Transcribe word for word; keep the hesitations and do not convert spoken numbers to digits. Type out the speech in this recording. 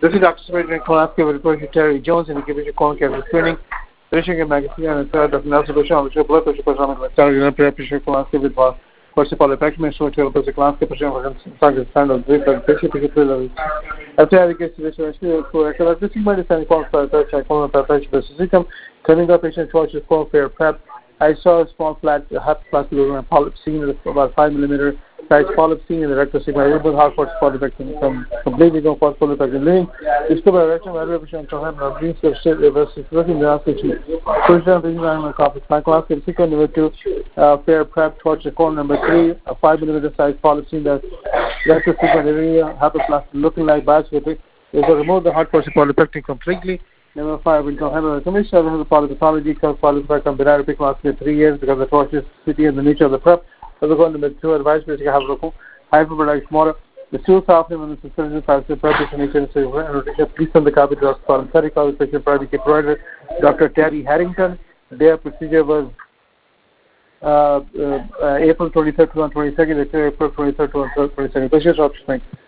This is Doctor Spade Colonoscopy with Professor Terry Jones and he gives you colon cancer screening. Finishing a magazine and third Doctor Nelson Bishop, which is blood pressure, colonoscopy with course polypectomy, so to the colonoscopy for standard three patient level. After I get to this, this is my defense qualified touch, I call it a system. Coming up, patient choices for fair prep. I saw a small flat hepatosplasic polyp seen at about five millimeter size polyp seen in the rectal sigma. Urban hard force polypectomy from completely no force polypectomy living. Discover a rectum elevation to have no dreams of state reverses working the oxygen. First down, this is animal complex. My class is second number two, uh, fair prep towards the corner number three, a five millimeter size polyp seen that rectal sigma area hepatoplastic looking like biopsy. Is to remove the hard force polypectomy completely. Number five, we don't have a commission of the polypathology because polypectomy been out of three years because of the toxicity and the nature of the prep. So we're going to number two, advice basically have a hyperprodactic model. The stool softening when the suspension passes the purpose and nature and rotation. Please send the copy to us for thirty-five patient private provider, Doctor Terry Harrington. Their procedure was uh, uh, uh, April twenty-third to April twenty-second, April twenty-third to April twenty-second. Patients, thanks.